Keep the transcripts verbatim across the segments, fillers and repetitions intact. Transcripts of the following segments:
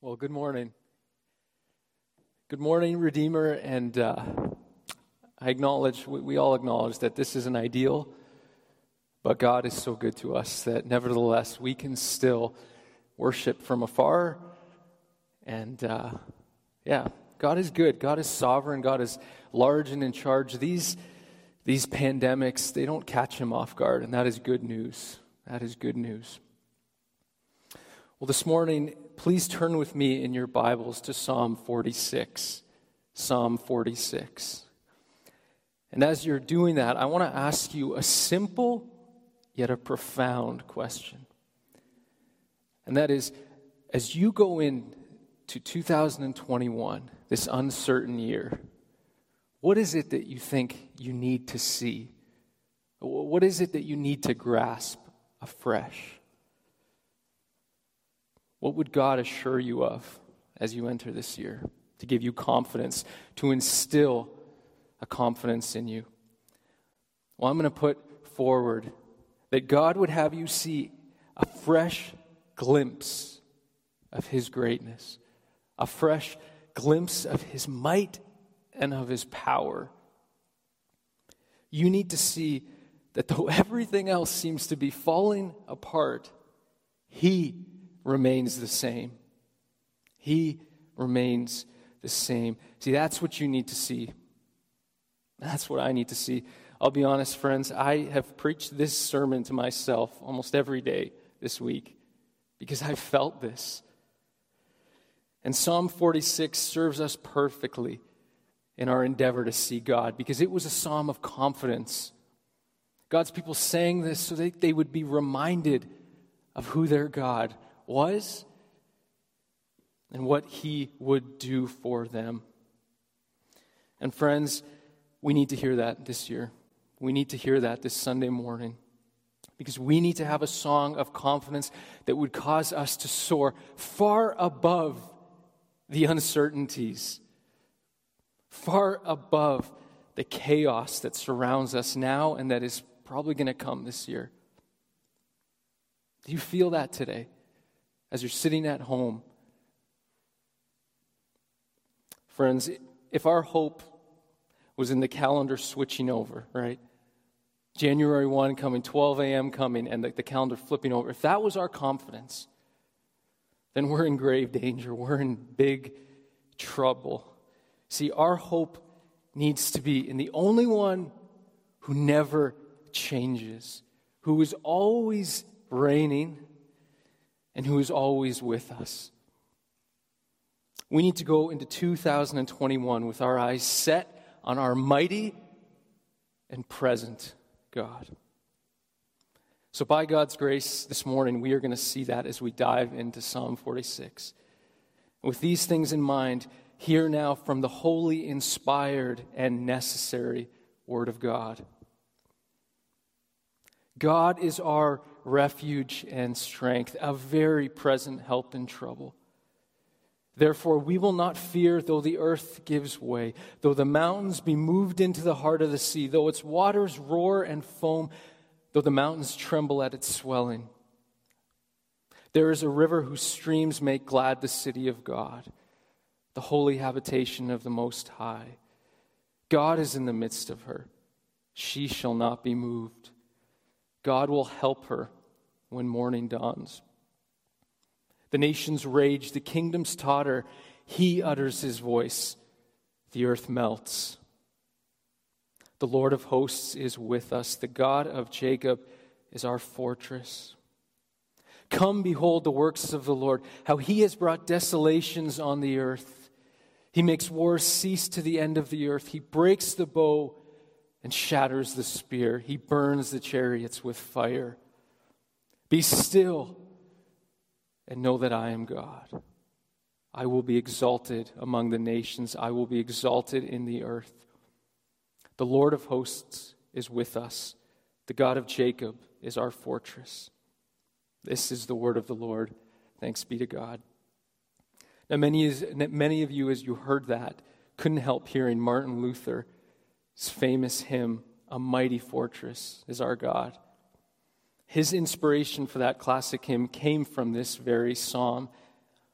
Well, good morning. Good morning, Redeemer, and uh, I acknowledge, we, we all acknowledge that this isn't ideal, but God is so good to us that nevertheless we can still worship from afar, and uh, yeah, God is good. God is sovereign. God is large and in charge. These, these pandemics, they don't catch him off guard, and that is good news. That is good news. Well, this morning, please turn with me in your Bibles to Psalm forty-six. Psalm forty-six. And as you're doing that, I want to ask you a simple yet a profound question. And that is, as you go into two thousand twenty-one, this uncertain year, what is it that you think you need to see? What is it that you need to grasp afresh? What would God assure you of as you enter this year to give you confidence, to instill a confidence in you? Well, I'm going to put forward that God would have you see a fresh glimpse of His greatness, a fresh glimpse of His might and of His power. You need to see that though everything else seems to be falling apart, He remains the same. He remains the same. See, that's what you need to see. That's what I need to see. I'll be honest, friends, I have preached this sermon to myself almost every day this week because I felt this. And Psalm forty-six serves us perfectly in our endeavor to see God because it was a psalm of confidence. God's people sang this so that they would be reminded of who their God was and what He would do for them. And friends, we need to hear that this year. We need to hear that this Sunday morning because we need to have a song of confidence that would cause us to soar far above the uncertainties, far above the chaos that surrounds us now and that is probably going to come this year. Do you feel that today as you're sitting at home? Friends, if our hope was in the calendar switching over, right? January first coming, twelve a.m. coming, and the, the calendar flipping over. If that was our confidence, then we're in grave danger. We're in big trouble. See, our hope needs to be in the only one who never changes, who is always reigning, and who is always with us. We need to go into two thousand twenty-one with our eyes set on our mighty and present God. So by God's grace, this morning, we are going to see that as we dive into Psalm forty-six. With these things in mind, hear now from the holy, inspired, and necessary Word of God. God is our refuge and strength, a very present help in trouble. Therefore, we will not fear though the earth gives way, though the mountains be moved into the heart of the sea, though its waters roar and foam, though the mountains tremble at its swelling. There is a river whose streams make glad the city of God, the holy habitation of the Most High. God is in the midst of her. She shall not be moved. God will help her when morning dawns. The nations rage, the kingdoms totter. He utters His voice. The earth melts. The Lord of hosts is with us. The God of Jacob is our fortress. Come, behold the works of the Lord, how He has brought desolations on the earth. He makes wars cease to the end of the earth. He breaks the bow and shatters the spear. He burns the chariots with fire. Be still and know that I am God. I will be exalted among the nations. I will be exalted in the earth. The Lord of hosts is with us. The God of Jacob is our fortress. This is the word of the Lord. Thanks be to God. Now, many, many of you, as you heard that, couldn't help hearing Martin Luther's famous hymn, "A Mighty Fortress is Our God." His inspiration for that classic hymn came from this very psalm.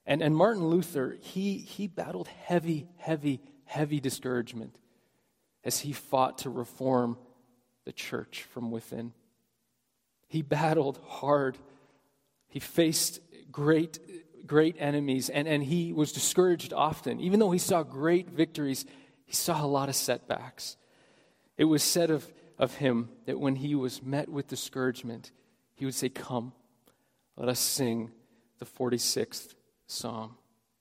And, and Martin Luther, he, he battled heavy, heavy, heavy discouragement as he fought to reform the church from within. He battled hard. He faced great, great enemies, and, and he was discouraged often. Even though he saw great victories, he saw a lot of setbacks. It was said of, of him that when he was met with discouragement, he would say, "Come, let us sing the forty-sixth Psalm."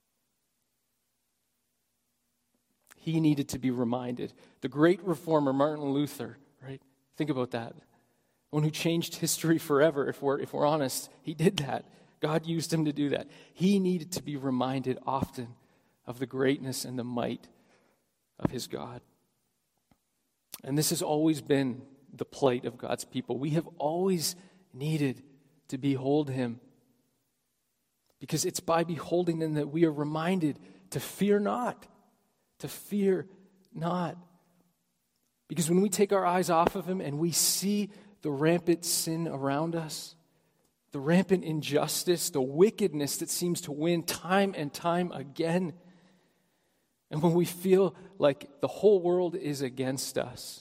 He needed to be reminded. The great reformer, Martin Luther, right? Think about that. One who changed history forever, if we're, if we're honest. He did that. God used him to do that. He needed to be reminded often of the greatness and the might of his God. And this has always been the plight of God's people. We have always needed to behold him, because it's by beholding him that we are reminded to fear not, to fear not. Because when we take our eyes off of him and we see the rampant sin around us, the rampant injustice, the wickedness that seems to win time and time again, and when we feel like the whole world is against us,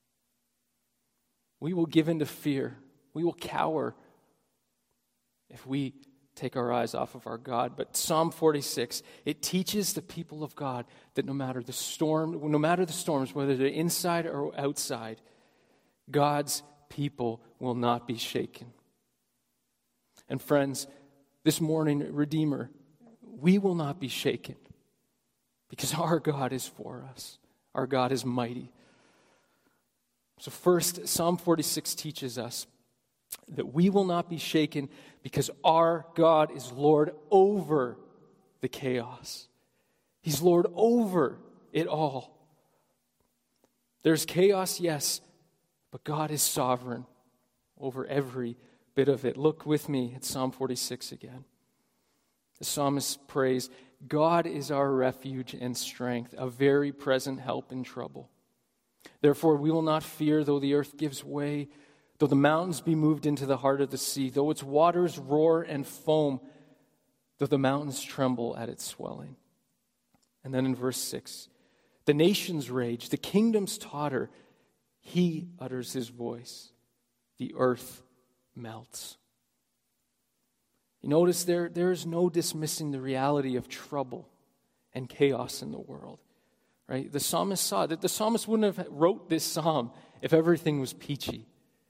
we will give in to fear. We will cower if we take our eyes off of our God. But Psalm forty-six, it teaches the people of God that no matter the storm, no matter the storms, whether they're inside or outside, God's people will not be shaken. And friends, this morning, Redeemer, we will not be shaken because our God is for us. Our God is mighty. So first, Psalm forty-six teaches us that we will not be shaken because our God is Lord over the chaos. He's Lord over it all. There's chaos, yes, but God is sovereign over every bit of it. Look with me at Psalm forty-six again. The psalmist prays, "God is our refuge and strength, a very present help in trouble. Therefore we will not fear, though the earth gives way, though the mountains be moved into the heart of the sea, though its waters roar and foam, though the mountains tremble at its swelling." And then in verse six, "The nations rage, the kingdoms totter. He utters his voice. The earth melts." You notice there, there is no dismissing the reality of trouble and chaos in the world. Right? The psalmist saw that the psalmist wouldn't have wrote this psalm if everything was peachy.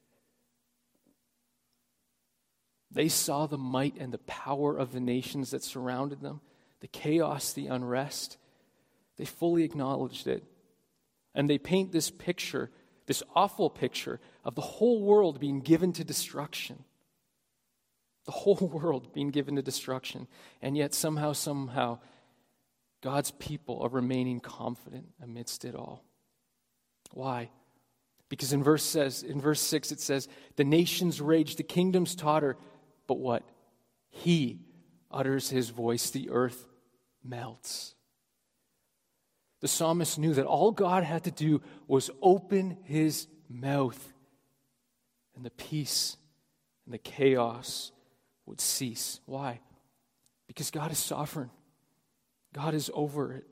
They saw the might and the power of the nations that surrounded them, the chaos, the unrest. They fully acknowledged it. And they paint this picture, this awful picture of the whole world being given to destruction. The whole world being given to destruction. And yet somehow, somehow, God's people are remaining confident amidst it all. Why? Because in verse says, in verse six it says, "The nations rage, the kingdoms totter, but what? He utters his voice, the earth melts." The psalmist knew that all God had to do was open his mouth, and the peace and the chaos would cease. Why? Because God is sovereign. God is over it.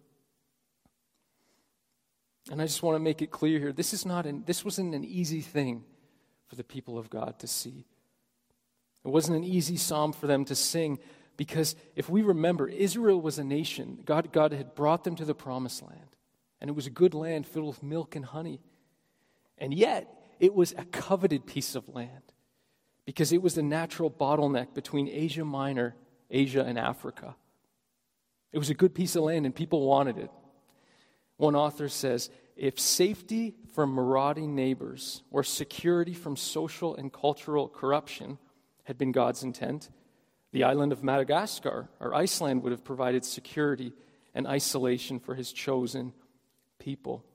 And I just want to make it clear here, this is not an, this wasn't an easy thing for the people of God to see. It wasn't an easy psalm for them to sing, because if we remember, Israel was a nation. God, God had brought them to the promised land, and it was a good land filled with milk and honey. And yet, it was a coveted piece of land, because it was the natural bottleneck between Asia Minor, Asia, and Africa. It was a good piece of land, and people wanted it. One author says, if safety from marauding neighbors or security from social and cultural corruption had been God's intent, the island of Madagascar or Iceland would have provided security and isolation for his chosen people.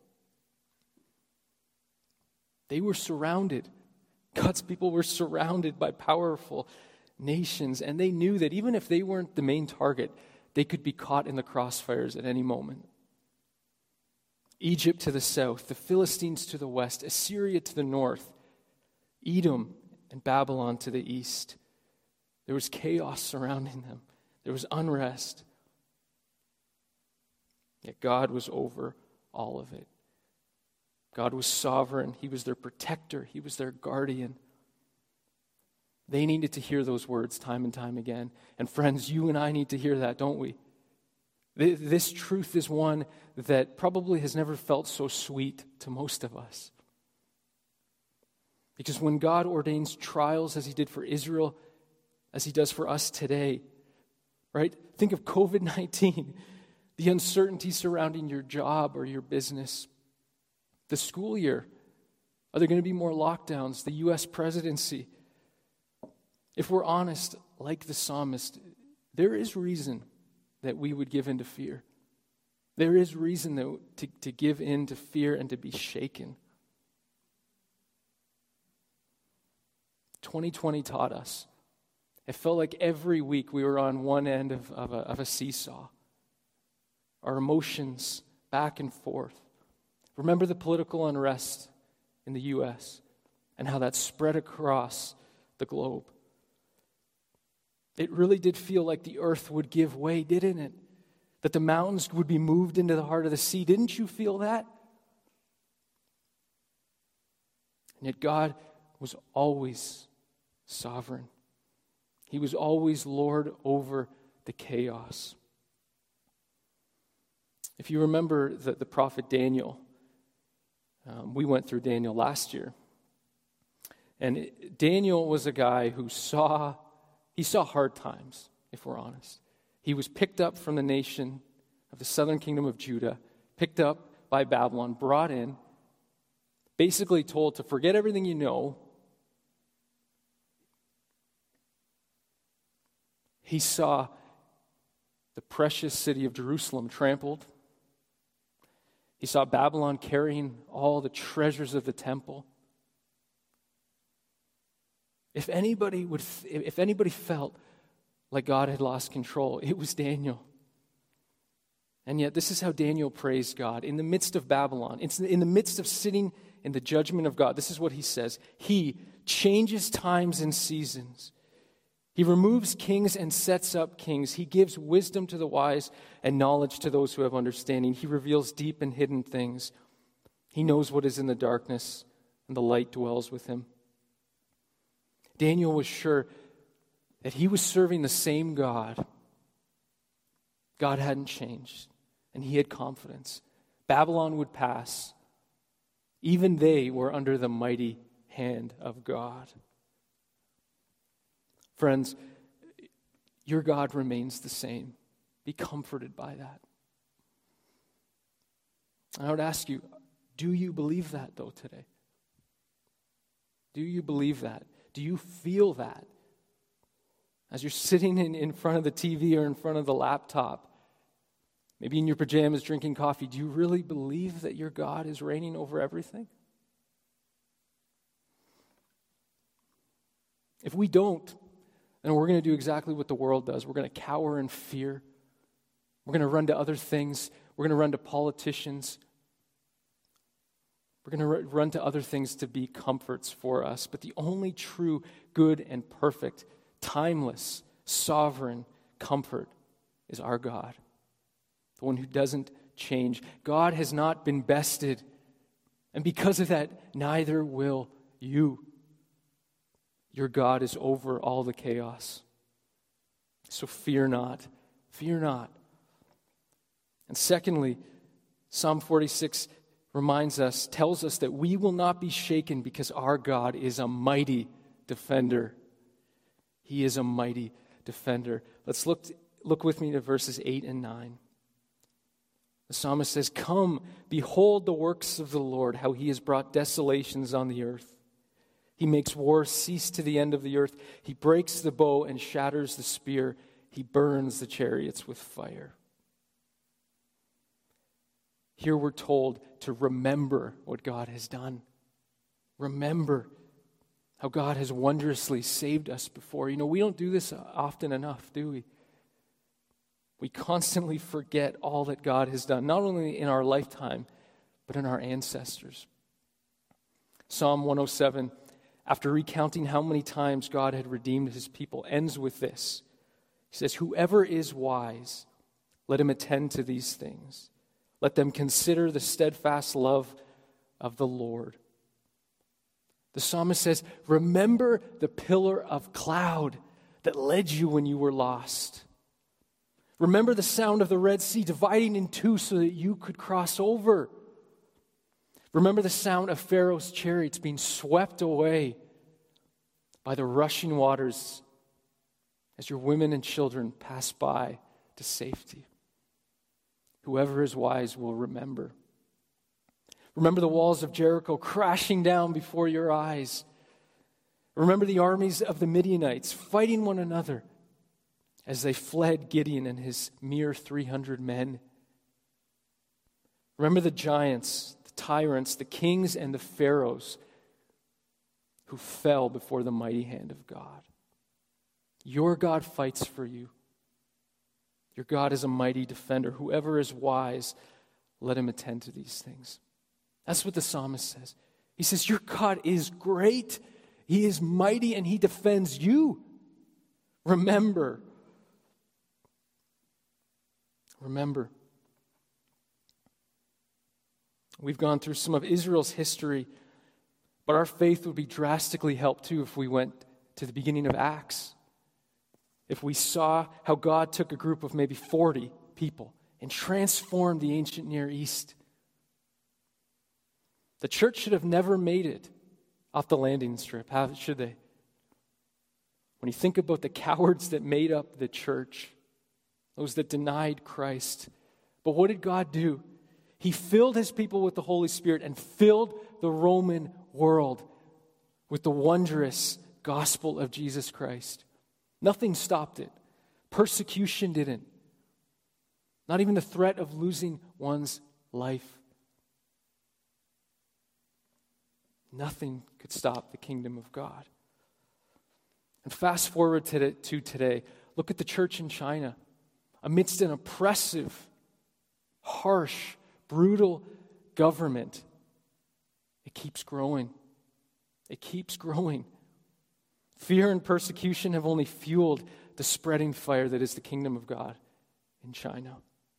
They were surrounded. God's people were surrounded by powerful nations, and they knew that even if they weren't the main target, they could be caught in the crossfires at any moment. Egypt to the south, the Philistines to the west, Assyria to the north, Edom and Babylon to the east. There was chaos surrounding them. There was unrest. Yet God was over all of it. God was sovereign. He was their protector. He was their guardian. They needed to hear those words time and time again. And friends, you and I need to hear that, don't we? This truth is one that probably has never felt so sweet to most of us. Because when God ordains trials as he did for Israel, as he does for us today, right? Think of covid nineteen, the uncertainty surrounding your job or your business, the school year. Are there going to be more lockdowns? The U S presidency. If we're honest, like the psalmist, there is reason that we would give in to fear. There is reason that, to, to give in to fear and to be shaken. twenty twenty taught us. It felt like every week we were on one end of, of, a, of a seesaw. Our emotions back and forth. Remember the political unrest in the U S and how that spread across the globe. It really did feel like the earth would give way, didn't it? That the mountains would be moved into the heart of the sea. Didn't you feel that? And yet God was always sovereign. He was always Lord over the chaos. If you remember the, the prophet Daniel, um, we went through Daniel last year. And it, Daniel was a guy who saw, he saw hard times, if we're honest. He was picked up from the nation of the southern kingdom of Judah, picked up by Babylon, brought in, basically told to forget everything you know. He saw the precious city of Jerusalem trampled. He saw Babylon carrying all the treasures of the temple. If anybody would, if anybody felt like God had lost control, it was Daniel. And yet, this is how Daniel praised God in the midst of Babylon, in the midst of sitting in the judgment of God. This is what he says: He changes times and seasons. He removes kings and sets up kings. He gives wisdom to the wise and knowledge to those who have understanding. He reveals deep and hidden things. He knows what is in the darkness, and the light dwells with him. Daniel was sure that he was serving the same God. God hadn't changed, and he had confidence. Babylon would pass. Even they were under the mighty hand of God. Friends, your God remains the same. Be comforted by that. I would ask you, do you believe that, though, today? Do you believe that? Do you feel that? As you're sitting in, in front of the T V or in front of the laptop, maybe in your pajamas drinking coffee, do you really believe that your God is reigning over everything? If we don't, then we're going to do exactly what the world does. We're going to cower in fear. We're going to run to other things. We're going to run to politicians. We're going to run to other things to be comforts for us. But the only true, good, and perfect, timeless, sovereign comfort is our God, the one who doesn't change. God has not been bested, and because of that, neither will you. Your God is over all the chaos. So fear not. Fear not. And secondly, Psalm forty-six reminds us, tells us that we will not be shaken because our God is a mighty defender. He is a mighty defender. Let's look, look with me to verses eight and nine. The psalmist says, "Come, behold the works of the Lord, how he has brought desolations on the earth. He makes war cease to the end of the earth. He breaks the bow and shatters the spear. He burns the chariots with fire." Here we're told to remember what God has done. Remember how God has wondrously saved us before. You know, we don't do this often enough, do we? We constantly forget all that God has done, not only in our lifetime, but in our ancestors. Psalm one oh seven, after recounting how many times God had redeemed his people, ends with this: He says, whoever is wise, let him attend to these things. Let them consider the steadfast love of the Lord. The psalmist says, remember the pillar of cloud that led you when you were lost. Remember the sound of the Red Sea dividing in two so that you could cross over. Remember the sound of Pharaoh's chariots being swept away by the rushing waters as your women and children pass by to safety. Whoever is wise will remember. Remember the walls of Jericho crashing down before your eyes. Remember the armies of the Midianites fighting one another as they fled Gideon and his mere three hundred men. Remember the giants, the tyrants, the kings, and the pharaohs who fell before the mighty hand of God. Your God fights for you. Your God is a mighty defender. Whoever is wise, let him attend to these things. That's what the psalmist says. He says, your God is great. He is mighty and he defends you. Remember. Remember. We've gone through some of Israel's history, but our faith would be drastically helped too if we went to the beginning of Acts. If we saw how God took a group of maybe forty people and transformed the ancient Near East. The church should have never made it off the landing strip, how should they? When you think about the cowards that made up the church, those that denied Christ. But what did God do? He filled his people with the Holy Spirit and filled the Roman world with the wondrous gospel of Jesus Christ. Nothing stopped it. Persecution didn't. Not even the threat of losing one's life. Nothing could stop the kingdom of God. And fast forward to today. Look at the church in China. Amidst an oppressive, harsh, brutal government, it keeps growing. It keeps growing. Fear and persecution have only fueled the spreading fire that is the kingdom of God in China.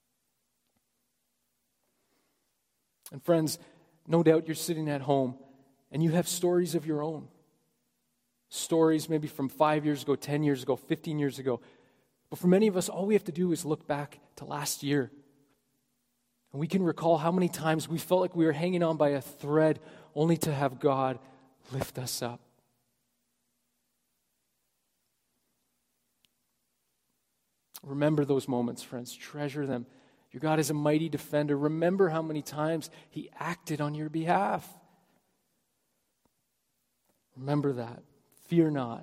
And friends, no doubt you're sitting at home and you have stories of your own. Stories maybe from five years ago, ten years ago, fifteen years ago. But for many of us, all we have to do is look back to last year. And we can recall how many times we felt like we were hanging on by a thread only to have God lift us up. Remember those moments, friends. Treasure them. Your God is a mighty defender. Remember how many times he acted on your behalf. Remember that. Fear not.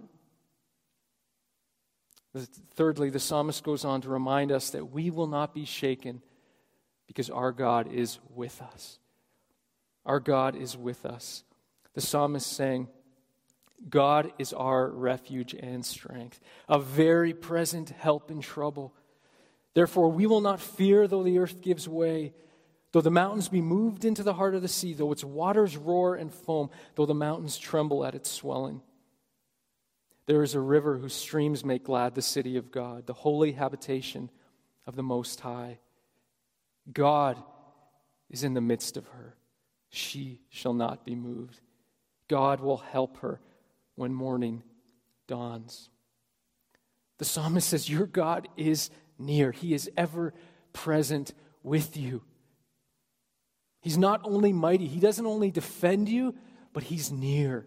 Thirdly, the psalmist goes on to remind us that we will not be shaken because our God is with us. Our God is with us. The psalmist saying, God is our refuge and strength, a very present help in trouble. Therefore, we will not fear though the earth gives way, though the mountains be moved into the heart of the sea, though its waters roar and foam, though the mountains tremble at its swelling. There is a river whose streams make glad the city of God, the holy habitation of the Most High. God is in the midst of her. She shall not be moved. God will help her when morning dawns. The psalmist says, your God is near. He is ever present with you. He's not only mighty, he doesn't only defend you, but he's near.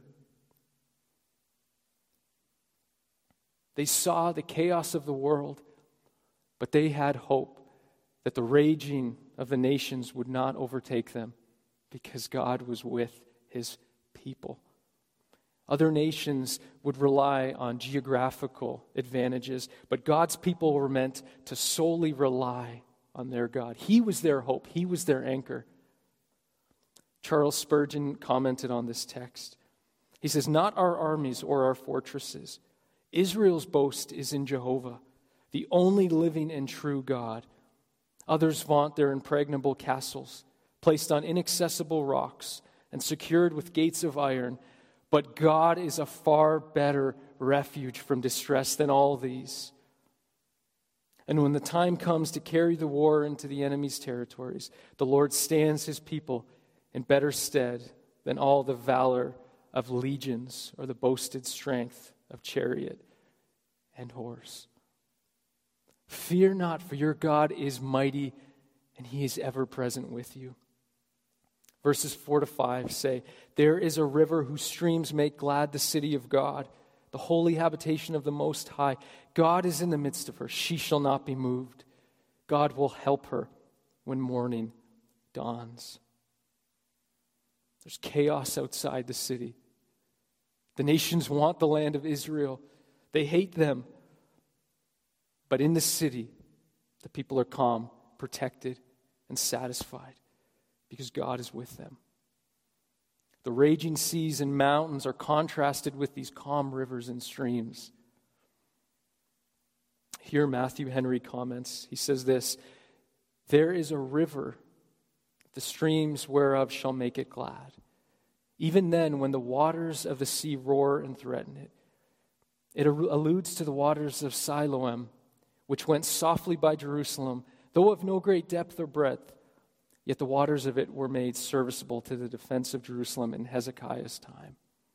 They saw the chaos of the world, but they had hope that the raging of the nations would not overtake them because God was with his people. Other nations would rely on geographical advantages, but God's people were meant to solely rely on their God. He was their hope. He was their anchor. Charles Spurgeon commented on this text. He says, not our armies or our fortresses. Israel's boast is in Jehovah, the only living and true God. Others vaunt their impregnable castles, placed on inaccessible rocks and secured with gates of iron. But God is a far better refuge from distress than all these. And when the time comes to carry the war into the enemy's territories, the Lord stands his people in better stead than all the valor of legions or the boasted strength of chariot and horse. Fear not, for your God is mighty, and he is ever present with you. Verses four to five say, there is a river whose streams make glad the city of God, the holy habitation of the Most High. God is in the midst of her. She shall not be moved. God will help her when morning dawns. There's chaos outside the city. The nations want the land of Israel. They hate them. But in the city, the people are calm, protected, and satisfied because God is with them. The raging seas and mountains are contrasted with these calm rivers and streams. Here Matthew Henry comments. He says this, there is a river, the streams whereof shall make it glad. Even then, when the waters of the sea roar and threaten it. It alludes to the waters of Siloam, which went softly by Jerusalem, though of no great depth or breadth. Yet the waters of it were made serviceable to the defense of Jerusalem in Hezekiah's time.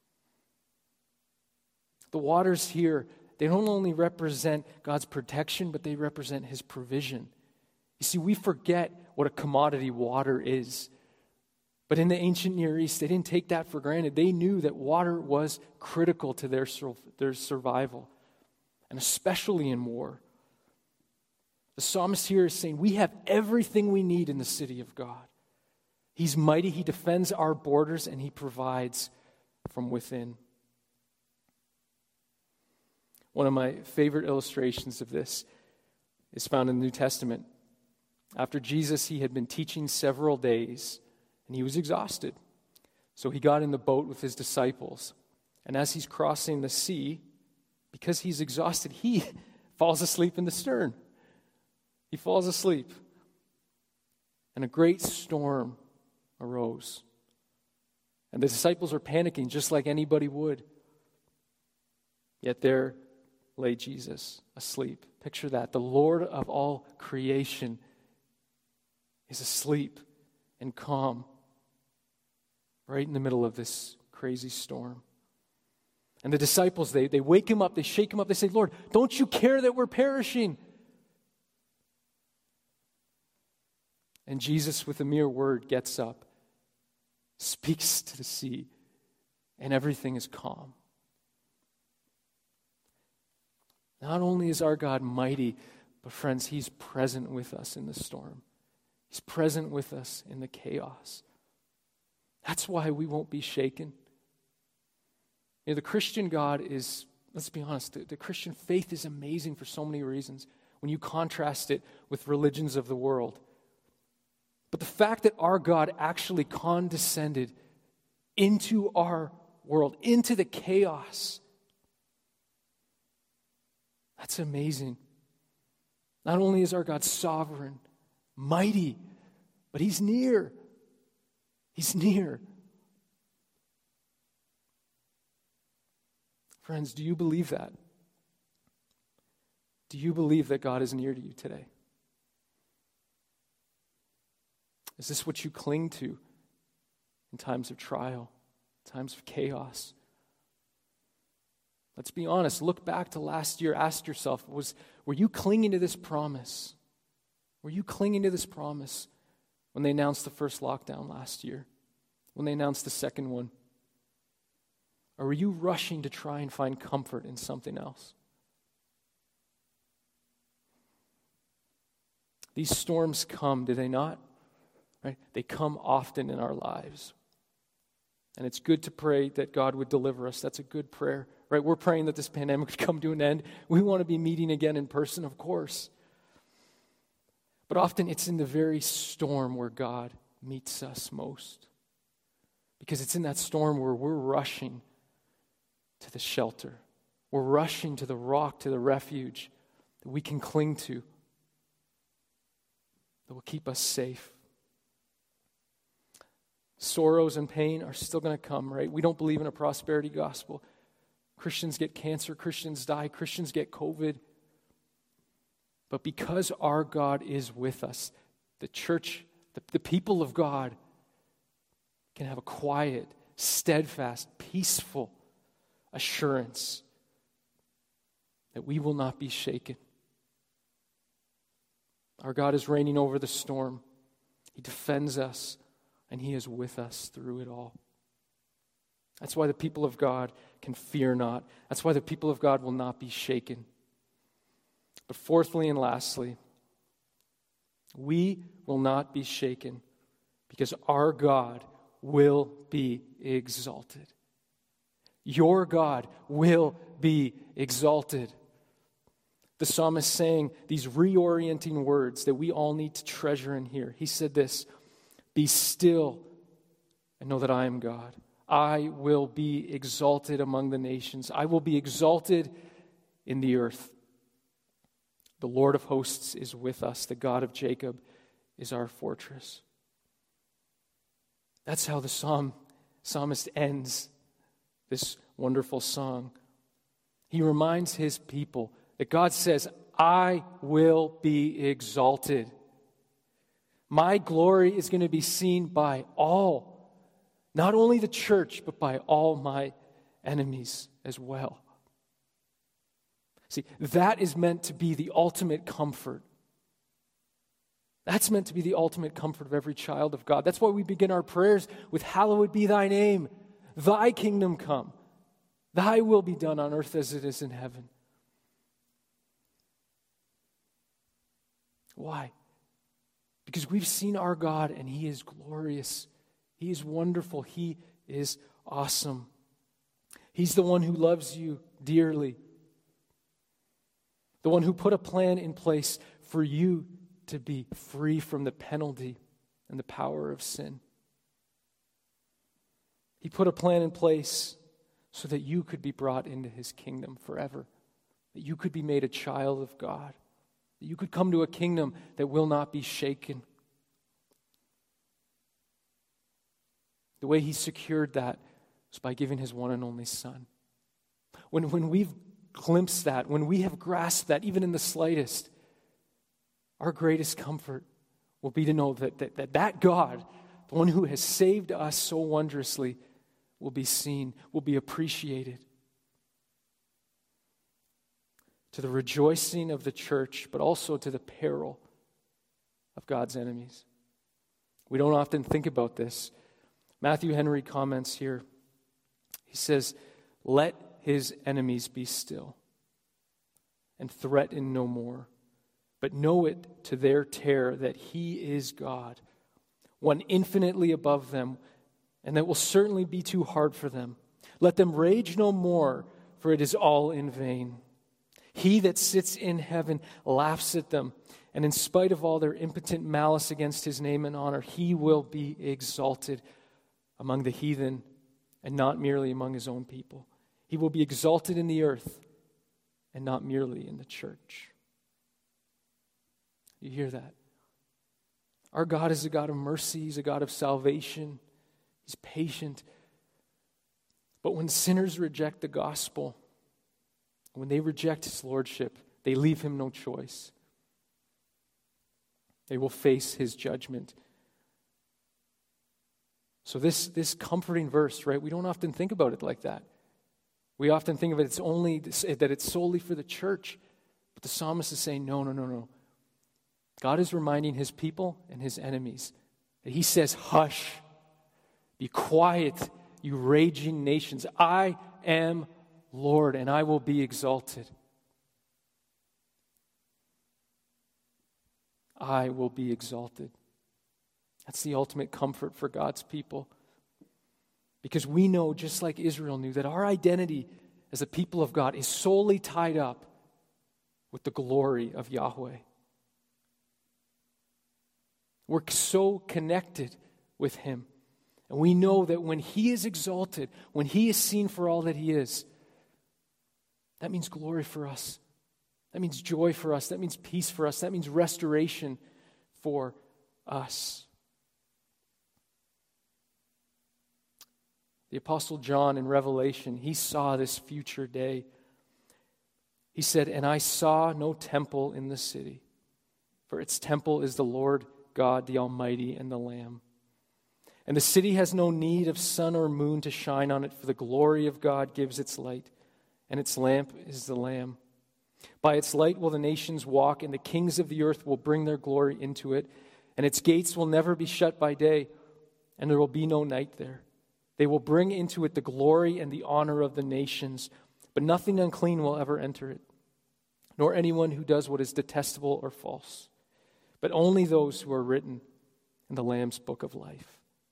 The waters here, they don't only represent God's protection, but they represent his provision. You see, we forget what a commodity water is. But in the ancient Near East, they didn't take that for granted. They knew that water was critical to their, their survival, and especially in war. The psalmist here is saying, we have everything we need in the city of God. He's mighty, he defends our borders, and he provides from within. One of my favorite illustrations of this is found in the New Testament. After Jesus, he had been teaching several days, and he was exhausted. So he got in the boat with his disciples. And as he's crossing the sea, because he's exhausted, he falls asleep in the stern. He falls asleep. And a great storm arose. And the disciples are panicking just like anybody would. Yet there lay Jesus asleep. Picture that. The Lord of all creation is asleep and calm right in the middle of this crazy storm. And the disciples, they, they wake him up, they shake him up, they say, Lord, don't you care that we're perishing? And Jesus, with a mere word, gets up, speaks to the sea, and everything is calm. Not only is our God mighty, but friends, he's present with us in the storm. He's present with us in the chaos. That's why we won't be shaken. You know, the Christian God is, let's be honest, the, the Christian faith is amazing for so many reasons when you contrast it with religions of the world. But the fact that our God actually condescended into our world, into the chaos, that's amazing. Not only is our God sovereign, mighty, but he's near. He's near. Friends, do you believe that? Do you believe that God is near to you today? Is this what you cling to in times of trial, times of chaos? Let's be honest. Look back to last year. Ask yourself, was, were you clinging to this promise? Were you clinging to this promise when they announced the first lockdown last year? When they announced the second one? Or were you rushing to try and find comfort in something else? These storms come, do they not? Right? They come often in our lives. And it's good to pray that God would deliver us. That's a good prayer. Right? We're praying that this pandemic would come to an end. We want to be meeting again in person, of course. But often it's in the very storm where God meets us most. Because it's in that storm where we're rushing to the shelter. We're rushing to the rock, to the refuge that we can cling to, that will keep us safe. Sorrows and pain are still going to come, right? We don't believe in a prosperity gospel. Christians get cancer, Christians die, Christians get COVID. But because our God is with us, the church, the, the people of God, can have a quiet, steadfast, peaceful assurance that we will not be shaken. Our God is reigning over the storm. He defends us, and He is with us through it all. That's why the people of God can fear not. That's why the people of God will not be shaken. But fourthly and lastly, we will not be shaken because our God will be exalted. Your God will be exalted. The psalmist saying these reorienting words that we all need to treasure and hear. He said this, "Be still and know that I am God. I will be exalted among the nations. I will be exalted in the earth. The Lord of hosts is with us. The God of Jacob is our fortress." That's how the psalm, psalmist ends this wonderful song. He reminds his people that God says, "I will be exalted. My glory is going to be seen by all, not only the church, but by all my enemies as well." See, that is meant to be the ultimate comfort. That's meant to be the ultimate comfort of every child of God. That's why we begin our prayers with, "Hallowed be thy name, thy kingdom come, thy will be done on earth as it is in heaven." Why? Because we've seen our God and He is glorious. He is wonderful. He is awesome. He's the one who loves you dearly. The one who put a plan in place for you to be free from the penalty and the power of sin. He put a plan in place so that you could be brought into His kingdom forever, that you could be made a child of God, that you could come to a kingdom that will not be shaken. The way He secured that was by giving His one and only Son. When, when we've glimpsed that, when we have grasped that, even in the slightest, our greatest comfort will be to know that that, that that God, the one who has saved us so wondrously, will be seen, will be appreciated. To the rejoicing of the church, but also to the peril of God's enemies. We don't often think about this. Matthew Henry comments here. He says, "Let His enemies be still, and threaten no more. But know it to their terror that He is God, one infinitely above them, and that will certainly be too hard for them. Let them rage no more, for it is all in vain. He that sits in heaven laughs at them, and in spite of all their impotent malice against His name and honor, He will be exalted among the heathen and not merely among His own people. He will be exalted in the earth and not merely in the church." You hear that? Our God is a God of mercy. He's a God of salvation. He's patient. But when sinners reject the gospel, when they reject His lordship, they leave Him no choice. They will face His judgment. So this, this comforting verse, right, we don't often think about it like that. We often think of it, it's only that it's solely for the church. But the psalmist is saying, no, no, no, no. God is reminding His people and His enemies that He says, "Hush, be quiet, you raging nations. I am Lord, and I will be exalted. I will be exalted." That's the ultimate comfort for God's people. Because we know, just like Israel knew, that our identity as a people of God is solely tied up with the glory of Yahweh. We're so connected with Him. And we know that when He is exalted, when He is seen for all that He is, that means glory for us. That means joy for us. That means peace for us. That means restoration for us. The Apostle John in Revelation, he saw this future day. He said, "And I saw no temple in the city, for its temple is the Lord God, the Almighty, and the Lamb. And the city has no need of sun or moon to shine on it, for the glory of God gives its light, and its lamp is the Lamb. By its light will the nations walk, and the kings of the earth will bring their glory into it, and its gates will never be shut by day, and there will be no night there. They will bring into it the glory and the honor of the nations, but nothing unclean will ever enter it, nor anyone who does what is detestable or false, but only those who are written in the Lamb's book of life.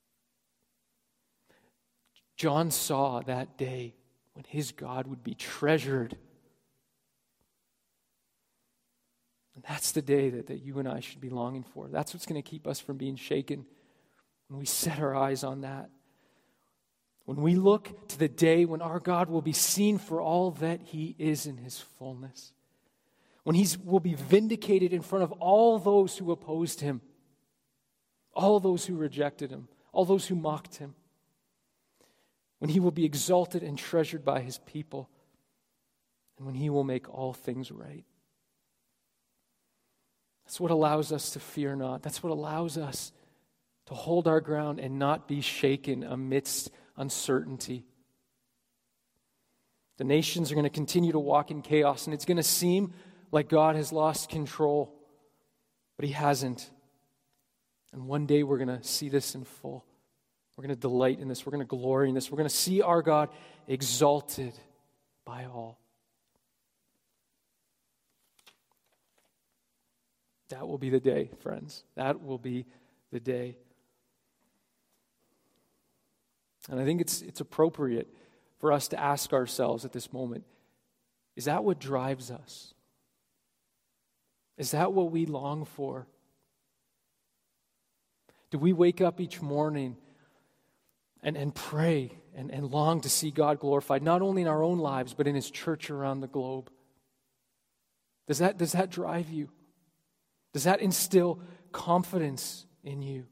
John saw that day when his God would be treasured. And that's the day that, that you and I should be longing for. That's what's going to keep us from being shaken when we set our eyes on that. When we look to the day when our God will be seen for all that he is in his fullness. When he will be vindicated in front of all those who opposed him. All those who rejected him. All those who mocked him. When he will be exalted and treasured by his people. And when he will make all things right. That's what allows us to fear not. That's what allows us to hold our ground and not be shaken amidst uncertainty. The nations are going to continue to walk in chaos, and it's going to seem like God has lost control, but he hasn't. And one day we're going to see this in full. We're going to delight in this. We're going to glory in this. We're going to see our God exalted by all. That will be the day, friends. That will be the day. And I think it's it's appropriate for us to ask ourselves at this moment, is that what drives us? Is that what we long for? Do we wake up each morning and, and pray and, and long to see God glorified, not only in our own lives, but in his church around the globe? Does that, does that drive you? Does that instill confidence in you?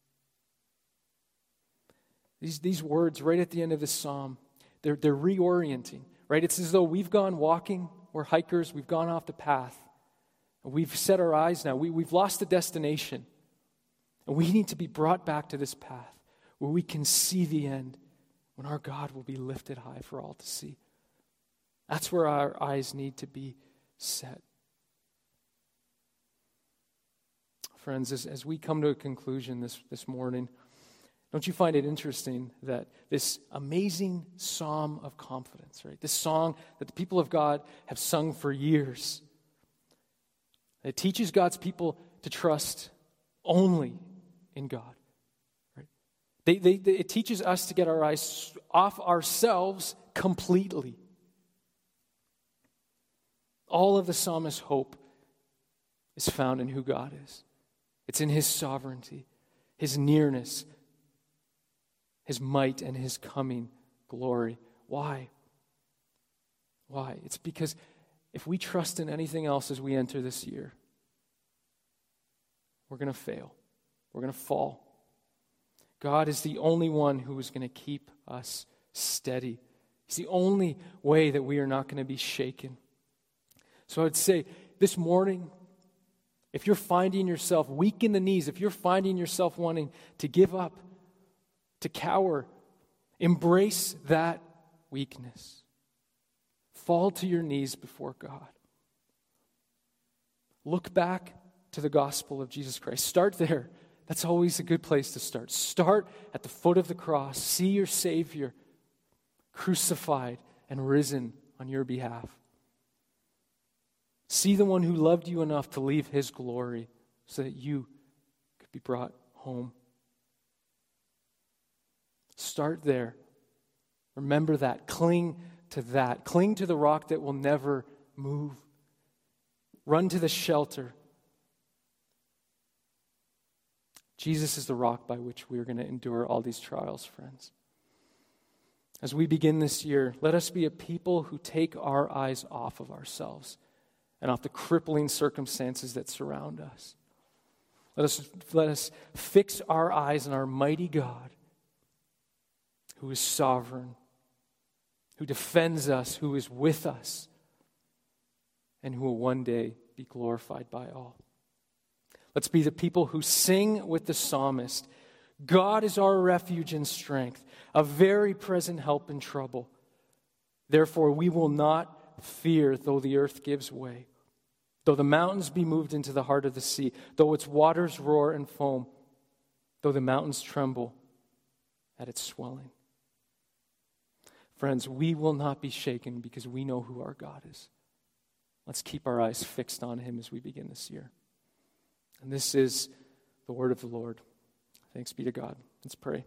These, these words right at the end of this psalm, they're, they're reorienting, right? It's as though we've gone walking, we're hikers, we've gone off the path, and we've set our eyes now. We, we've lost the destination, and we need to be brought back to this path where we can see the end, when our God will be lifted high for all to see. That's where our eyes need to be set. Friends, as, as we come to a conclusion this, this morning, don't you find it interesting that this amazing psalm of confidence, right? This song that the people of God have sung for years, it teaches God's people to trust only in God. Right? They, they, they, it teaches us to get our eyes off ourselves completely. All of the psalmist's hope is found in who God is. It's in his sovereignty, his nearness, his might, and his coming glory. Why? Why? It's because if we trust in anything else as we enter this year, we're going to fail. We're going to fall. God is the only one who is going to keep us steady. He's the only way that we are not going to be shaken. So I would say this morning, if you're finding yourself weak in the knees, if you're finding yourself wanting to give up, to cower, embrace that weakness. Fall to your knees before God. Look back to the gospel of Jesus Christ. Start there. That's always a good place to start. Start at the foot of the cross. See your Savior crucified and risen on your behalf. See the one who loved you enough to leave his glory so that you could be brought home. Start there. Remember that. Cling to that. Cling to the rock that will never move. Run to the shelter. Jesus is the rock by which we are going to endure all these trials, friends. As we begin this year, let us be a people who take our eyes off of ourselves and off the crippling circumstances that surround us. Let us, let us fix our eyes on our mighty God, who is sovereign, who defends us, who is with us, and who will one day be glorified by all. Let's be the people who sing with the psalmist, God is our refuge and strength, a very present help in trouble. Therefore we will not fear though the earth gives way, though the mountains be moved into the heart of the sea, though its waters roar and foam, though the mountains tremble at its swelling. Friends, we will not be shaken because we know who our God is. Let's keep our eyes fixed on him as we begin this year. And this is the word of the Lord. Thanks be to God. Let's pray.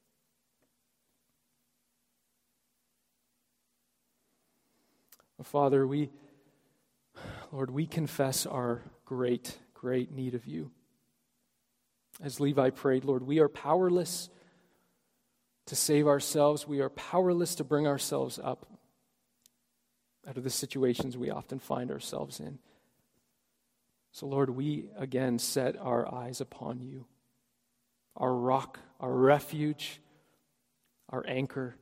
Father, we, Lord, we confess our great, great need of you. As Levi prayed, Lord, we are powerless to save ourselves. We are powerless to bring ourselves up out of the situations we often find ourselves in. So, Lord, we again set our eyes upon you, our rock, our refuge, our anchor.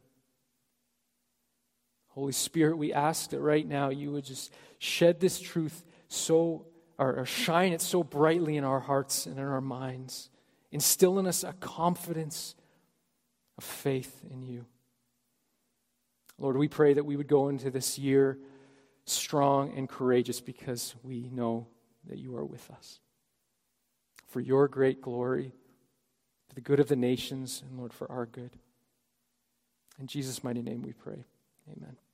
Holy Spirit, we ask that right now you would just shed this truth so, or, or shine it so brightly in our hearts and in our minds. Instill in us a confidence of faith in you. Lord, we pray that we would go into this year strong and courageous because we know that you are with us. For your great glory, for the good of the nations, and Lord, for our good. In Jesus' mighty name we pray. Amen.